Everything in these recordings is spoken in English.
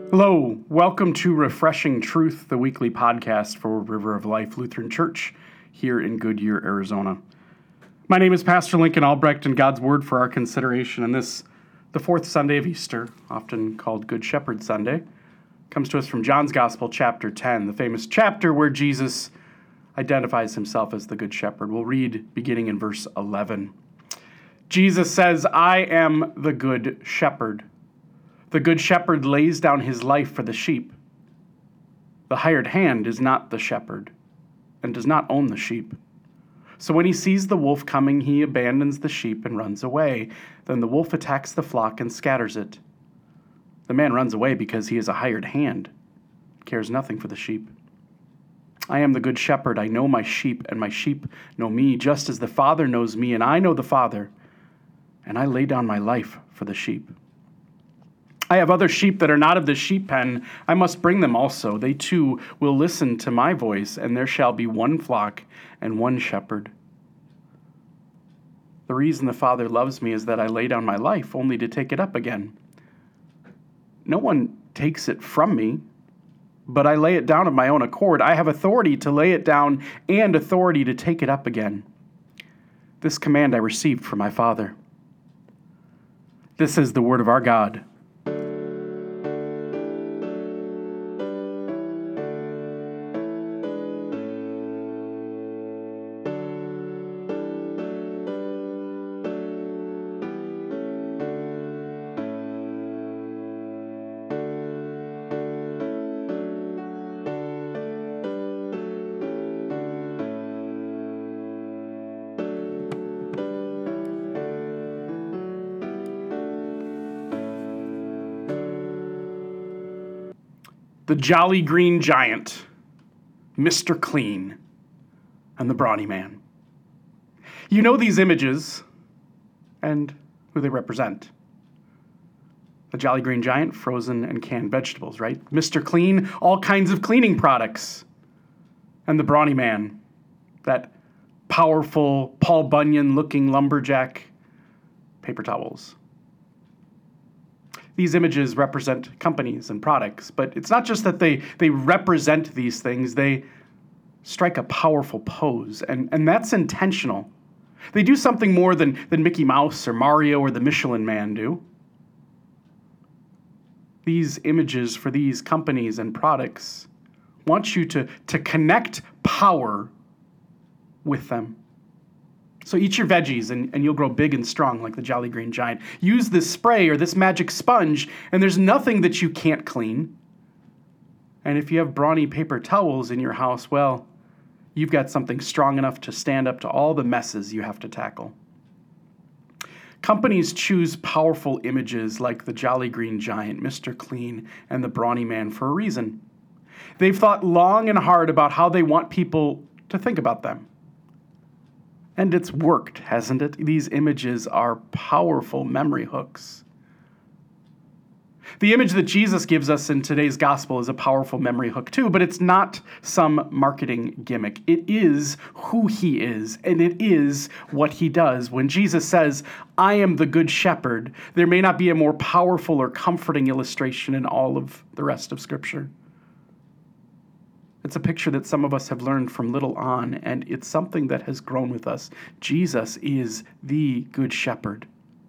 Hello, welcome to Refreshing Truth, the weekly podcast for River of Life Lutheran Church here in Goodyear, Arizona. My name is Pastor Lincoln Albrecht, and God's Word for our consideration in this, the fourth Sunday of Easter, often called Good Shepherd Sunday, comes to us from John's Gospel, chapter 10, the famous chapter where Jesus identifies himself as the Good Shepherd. We'll read beginning in verse 11. Jesus says, "I am the Good Shepherd. The good shepherd lays down his life for the sheep. The hired hand is not the shepherd and does not own the sheep. So when he sees the wolf coming, he abandons the sheep and runs away. Then the wolf attacks the flock and scatters it. The man runs away because he is a hired hand, cares nothing for the sheep. I am the good shepherd. I know my sheep, and my sheep know me, just as the Father knows me, and I know the Father, and I lay down my life for the sheep. I have other sheep that are not of the sheep pen. I must bring them also. They too will listen to my voice, and there shall be one flock and one shepherd. The reason the Father loves me is that I lay down my life only to take it up again. No one takes it from me, but I lay it down of my own accord. I have authority to lay it down and authority to take it up again. This command I received from my Father." This is the word of our God. The Jolly Green Giant, Mr. Clean, and the Brawny Man. You know these images and who they represent. The Jolly Green Giant, frozen and canned vegetables, right? Mr. Clean, all kinds of cleaning products. And the Brawny Man, that powerful Paul Bunyan-looking lumberjack, paper towels. These images represent companies and products, but it's not just that they represent these things, they strike a powerful pose, and that's intentional. They do something more than Mickey Mouse or Mario or the Michelin Man do. These images for these companies and products want you to connect power with them. So eat your veggies and you'll grow big and strong like the Jolly Green Giant. Use this spray or this magic sponge and there's nothing that you can't clean. And if you have brawny paper towels in your house, well, you've got something strong enough to stand up to all the messes you have to tackle. Companies choose powerful images like the Jolly Green Giant, Mr. Clean, and the Brawny Man for a reason. They've thought long and hard about how they want people to think about them. And it's worked, hasn't it? These images are powerful memory hooks. The image that Jesus gives us in today's gospel is a powerful memory hook too, but it's not some marketing gimmick. It is who he is, and it is what he does. When Jesus says, "I am the good shepherd," there may not be a more powerful or comforting illustration in all of the rest of Scripture. It's a picture that some of us have learned from little on, and it's something that has grown with us. Jesus is the Good Shepherd.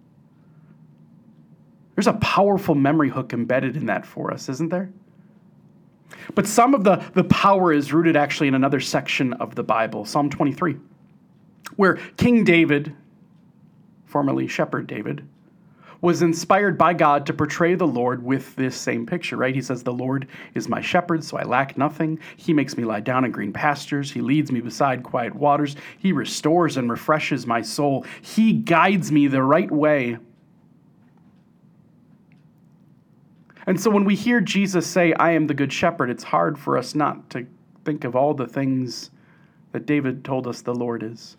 There's a powerful memory hook embedded in that for us, isn't there? But some of the power is rooted actually in another section of the Bible, Psalm 23, where King David, formerly Shepherd David, was inspired by God to portray the Lord with this same picture, right? He says, "The Lord is my shepherd, so I lack nothing. He makes me lie down in green pastures. He leads me beside quiet waters. He restores and refreshes my soul. He guides me the right way." And so when we hear Jesus say, "I am the good shepherd," it's hard for us not to think of all the things that David told us the Lord is.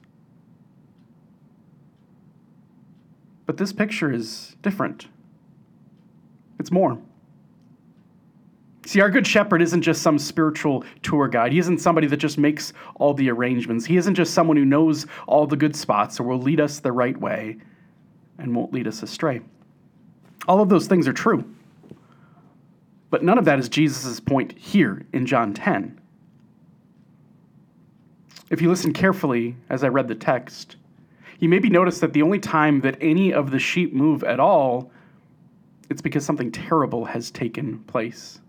But this picture is different. It's more. See, our good shepherd isn't just some spiritual tour guide. He isn't somebody that just makes all the arrangements. He isn't just someone who knows all the good spots or will lead us the right way and won't lead us astray. All of those things are true. But none of that is Jesus' point here in John 10. If you listen carefully as I read the text, you maybe notice that the only time that any of the sheep move at all, it's because something terrible has taken place.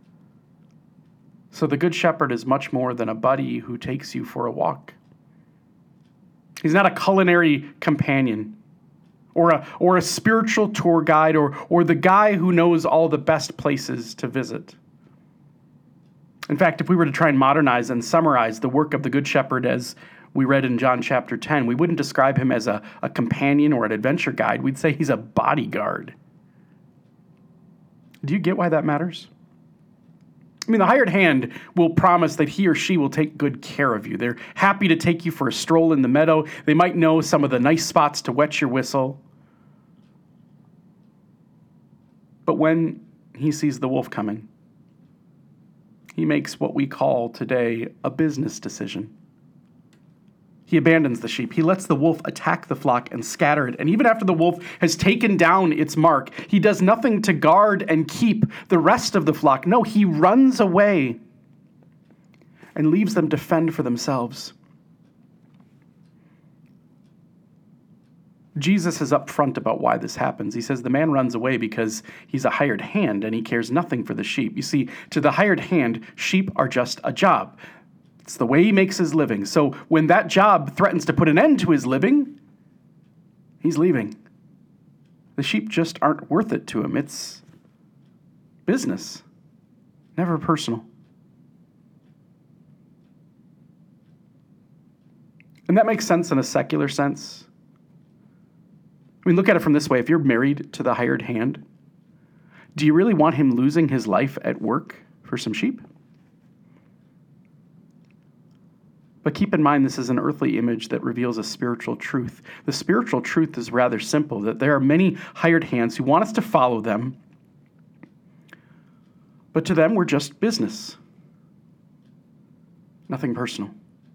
So the Good Shepherd is much more than a buddy who takes you for a walk. He's not a culinary companion or a spiritual tour guide or the guy who knows all the best places to visit. In fact, if we were to try and modernize and summarize the work of the Good Shepherd as we read in John chapter 10, we wouldn't describe him as a companion or an adventure guide. We'd say he's a bodyguard. Do you get why that matters? I mean, the hired hand will promise that he or she will take good care of you. They're happy to take you for a stroll in the meadow. They might know some of the nice spots to wet your whistle. But when he sees the wolf coming, he makes what we call today a business decision. He abandons the sheep. He lets the wolf attack the flock and scatter it. And even after the wolf has taken down its mark, he does nothing to guard and keep the rest of the flock. No, he runs away and leaves them to fend for themselves. Jesus is upfront about why this happens. He says the man runs away because he's a hired hand and he cares nothing for the sheep. You see, to the hired hand, sheep are just a job. It's the way he makes his living. So when that job threatens to put an end to his living, he's leaving. The sheep just aren't worth it to him. It's business, never personal. And that makes sense in a secular sense. I mean, look at it from this way. If you're married to the hired hand, do you really want him losing his life at work for some sheep? But keep in mind, this is an earthly image that reveals a spiritual truth. The spiritual truth is rather simple, that there are many hired hands who want us to follow them, but to them, we're just business. Nothing personal.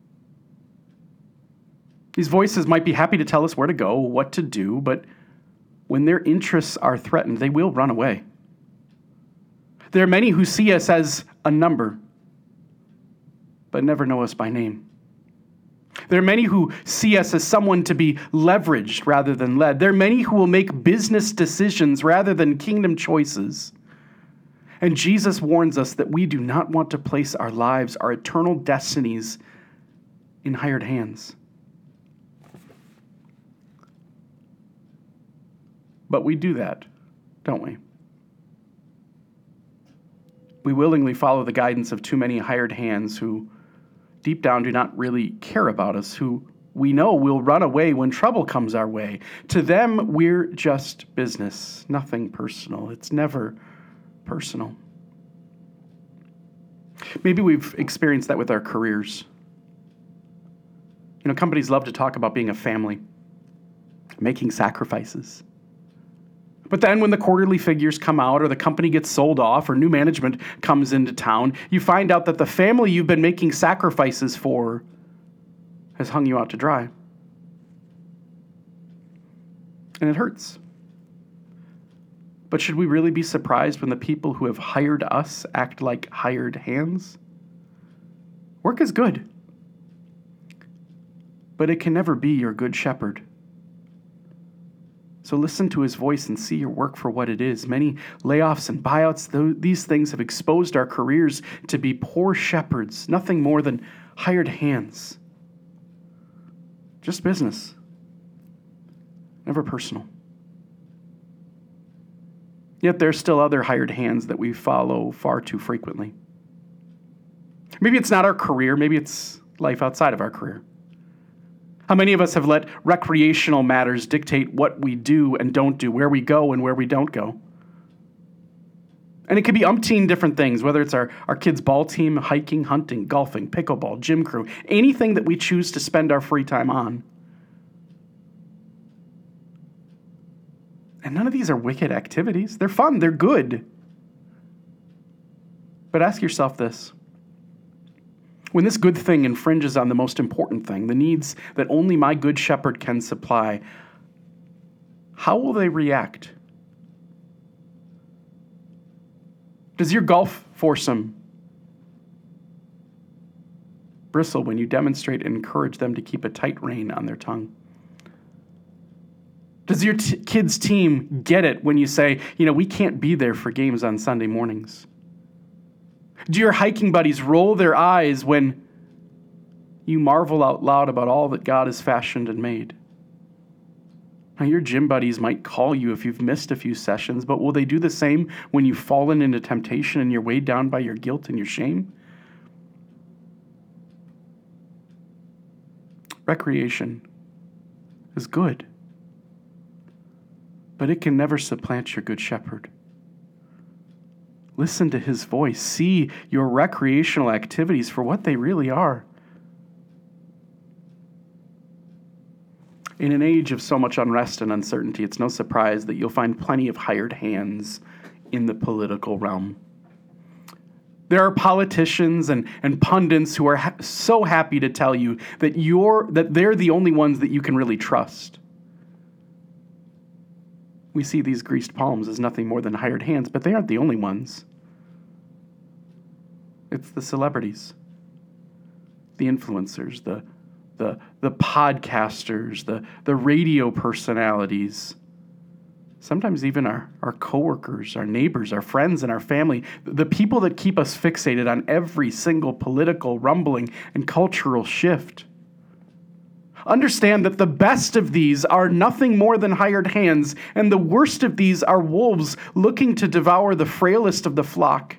These voices might be happy to tell us where to go, what to do, but when their interests are threatened, they will run away. There are many who see us as a number, but never know us by name. There are many who see us as someone to be leveraged rather than led. There are many who will make business decisions rather than kingdom choices. And Jesus warns us that we do not want to place our lives, our eternal destinies, in hired hands. But we do that, don't we? We willingly follow the guidance of too many hired hands who deep down do not really care about us, who we know will run away when trouble comes our way. To them, we're just business, nothing personal. It's never personal. Maybe we've experienced that with our careers. You know, companies love to talk about being a family, making sacrifices. But then when the quarterly figures come out or the company gets sold off or new management comes into town, you find out that the family you've been making sacrifices for has hung you out to dry. And it hurts. But should we really be surprised when the people who have hired us act like hired hands? Work is good, but it can never be your good shepherd. So listen to his voice and see your work for what it is. Many layoffs and buyouts, these things have exposed our careers to be poor shepherds, nothing more than hired hands. Just business, never personal. Yet there's still other hired hands that we follow far too frequently. Maybe it's not our career, maybe it's life outside of our career. How many of us have let recreational matters dictate what we do and don't do, where we go and where we don't go? And it could be umpteen different things, whether it's our kids' ball team, hiking, hunting, golfing, pickleball, gym crew, anything that we choose to spend our free time on. And none of these are wicked activities. They're fun, they're good. But ask yourself this. When this good thing infringes on the most important thing, the needs that only my good shepherd can supply, how will they react? Does your golf foursome bristle when you demonstrate and encourage them to keep a tight rein on their tongue? Does your kids' team get it when you say, we can't be there for games on Sunday mornings? Do your hiking buddies roll their eyes when you marvel out loud about all that God has fashioned and made? Now, your gym buddies might call you if you've missed a few sessions, but will they do the same when you've fallen into temptation and you're weighed down by your guilt and your shame? Recreation is good, but it can never supplant your good shepherd. Listen to his voice. See your recreational activities for what they really are. In an age of so much unrest and uncertainty, it's no surprise that you'll find plenty of hired hands in the political realm. There are politicians and pundits who are so happy to tell you that they're the only ones that you can really trust. We see these greased palms as nothing more than hired hands, but they aren't the only ones. It's the celebrities, the influencers, the podcasters, the radio personalities, sometimes even our coworkers, our neighbors, our friends, and our family, the people that keep us fixated on every single political rumbling and cultural shift. Understand that the best of these are nothing more than hired hands, and the worst of these are wolves looking to devour the frailest of the flock.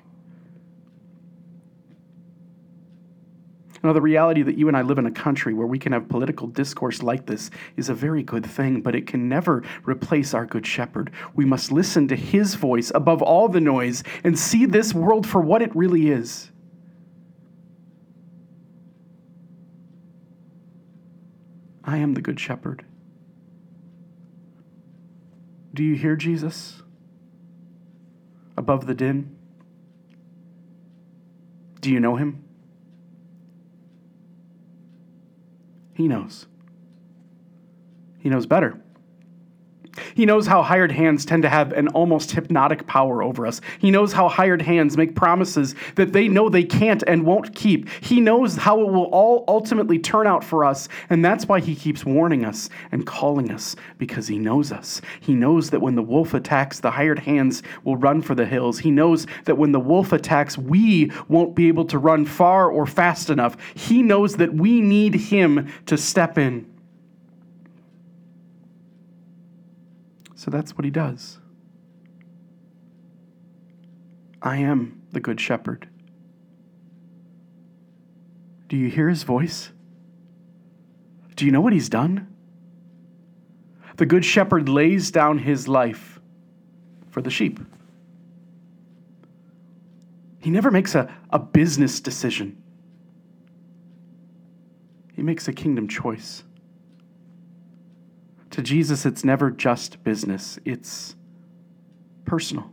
Now, the reality that you and I live in a country where we can have political discourse like this is a very good thing, but it can never replace our good shepherd. We must listen to his voice above all the noise and see this world for what it really is. I am the good shepherd. Do you hear Jesus above the din? Do you know him? He knows. He knows better. He knows how hired hands tend to have an almost hypnotic power over us. He knows how hired hands make promises that they know they can't and won't keep. He knows how it will all ultimately turn out for us, and that's why he keeps warning us and calling us, because he knows us. He knows that when the wolf attacks, the hired hands will run for the hills. He knows that when the wolf attacks, we won't be able to run far or fast enough. He knows that we need him to step in. So that's what he does. I am the good shepherd. Do you hear his voice? Do you know what he's done? The good shepherd lays down his life for the sheep. He never makes a business decision. He makes a kingdom choice. To Jesus, it's never just business. It's personal.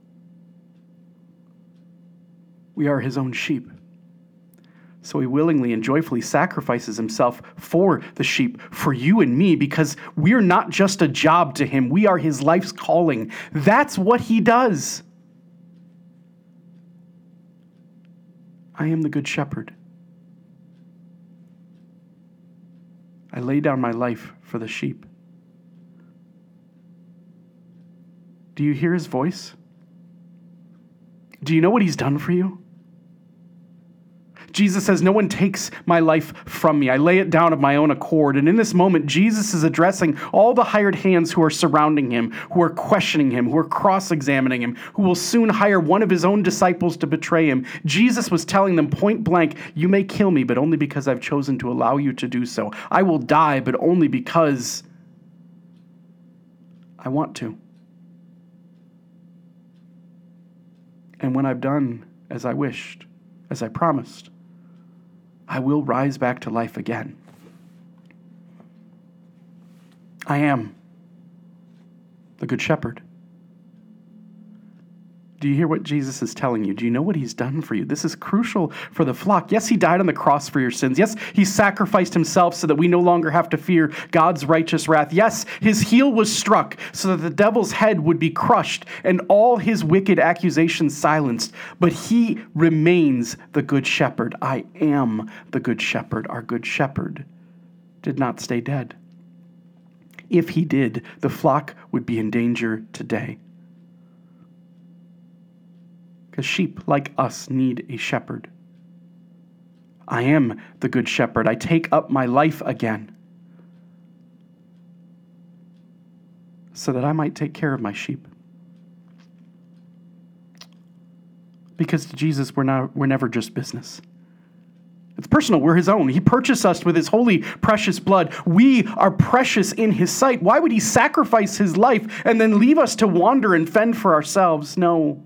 We are his own sheep. So he willingly and joyfully sacrifices himself for the sheep, for you and me, because we're not just a job to him. We are his life's calling. That's what he does. I am the good shepherd. I lay down my life for the sheep. Do you hear his voice? Do you know what he's done for you? Jesus says, no one takes my life from me. I lay it down of my own accord. And in this moment, Jesus is addressing all the hired hands who are surrounding him, who are questioning him, who are cross-examining him, who will soon hire one of his own disciples to betray him. Jesus was telling them point blank, you may kill me, but only because I've chosen to allow you to do so. I will die, but only because I want to. And when I've done as I wished, as I promised, I will rise back to life again. I am the good shepherd. Do you hear what Jesus is telling you? Do you know what he's done for you? This is crucial for the flock. Yes, he died on the cross for your sins. Yes, he sacrificed himself so that we no longer have to fear God's righteous wrath. Yes, his heel was struck so that the devil's head would be crushed and all his wicked accusations silenced. But he remains the good shepherd. I am the good shepherd. Our good shepherd did not stay dead. If he did, the flock would be in danger today. Because sheep like us need a shepherd. I am the good shepherd. I take up my life again so that I might take care of my sheep. Because to Jesus, we're never just business. It's personal. We're his own. He purchased us with his holy, precious blood. We are precious in his sight. Why would he sacrifice his life and then leave us to wander and fend for ourselves? No.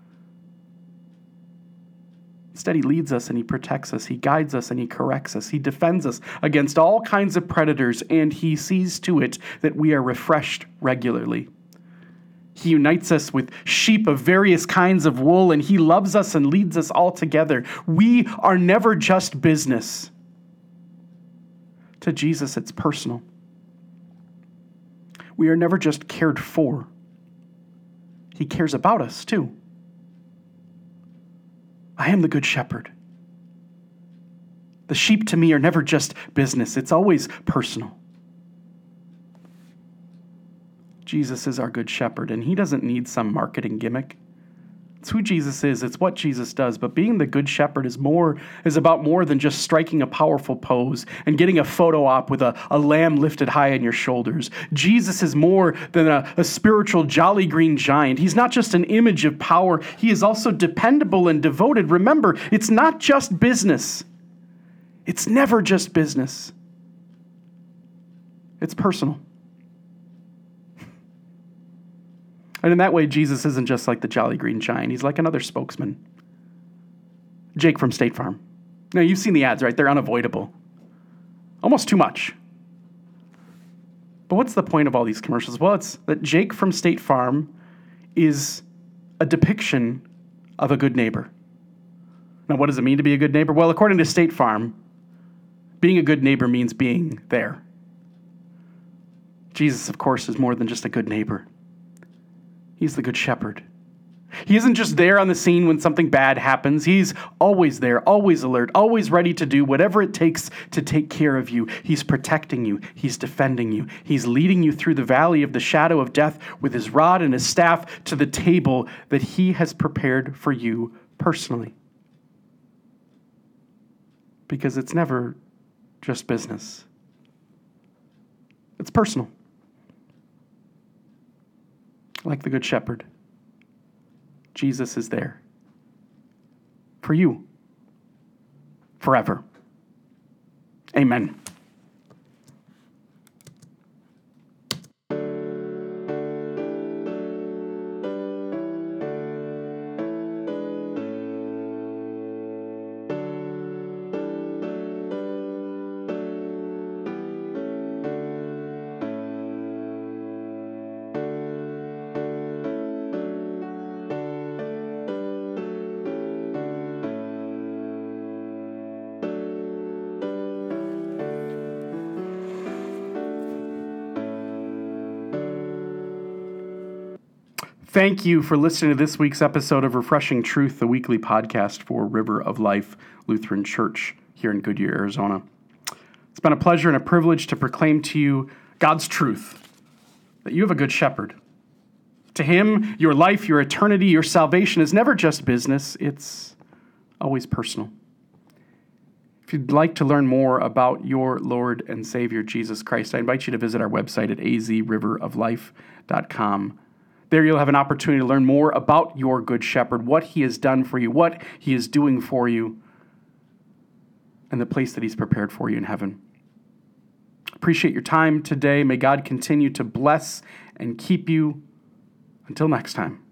Instead, he leads us and he protects us. He guides us and he corrects us. He defends us against all kinds of predators, and he sees to it that we are refreshed regularly. He unites us with sheep of various kinds of wool, and he loves us and leads us all together. We are never just business. To Jesus, it's personal. We are never just cared for. He cares about us, too. I am the good shepherd. The sheep to me are never just business. It's always personal. Jesus is our good shepherd, and he doesn't need some marketing gimmick. It's who Jesus is. It's what Jesus does. But being the good shepherd is about more than just striking a powerful pose and getting a photo op with a lamb lifted high on your shoulders. Jesus is more than a spiritual jolly green giant. He's not just an image of power. He is also dependable and devoted. Remember, it's not just business. It's never just business. It's personal. And in that way, Jesus isn't just like the jolly green giant. He's like another spokesman. Jake from State Farm. Now, you've seen the ads, right? They're unavoidable. Almost too much. But what's the point of all these commercials? Well, it's that Jake from State Farm is a depiction of a good neighbor. Now, what does it mean to be a good neighbor? Well, according to State Farm, being a good neighbor means being there. Jesus, of course, is more than just a good neighbor. He's the good shepherd. He isn't just there on the scene when something bad happens. He's always there, always alert, always ready to do whatever it takes to take care of you. He's protecting you. He's defending you. He's leading you through the valley of the shadow of death with his rod and his staff to the table that he has prepared for you personally. Because it's never just business. It's personal. Like the good shepherd, Jesus is there for you forever. Amen. Thank you for listening to this week's episode of Refreshing Truth, the weekly podcast for River of Life Lutheran Church here in Goodyear, Arizona. It's been a pleasure and a privilege to proclaim to you God's truth, that you have a good shepherd. To him, your life, your eternity, your salvation is never just business, it's always personal. If you'd like to learn more about your Lord and Savior, Jesus Christ, I invite you to visit our website at azriveroflife.com. There you'll have an opportunity to learn more about your good shepherd, what he has done for you, what he is doing for you, and the place that he's prepared for you in heaven. Appreciate your time today. May God continue to bless and keep you. Until next time.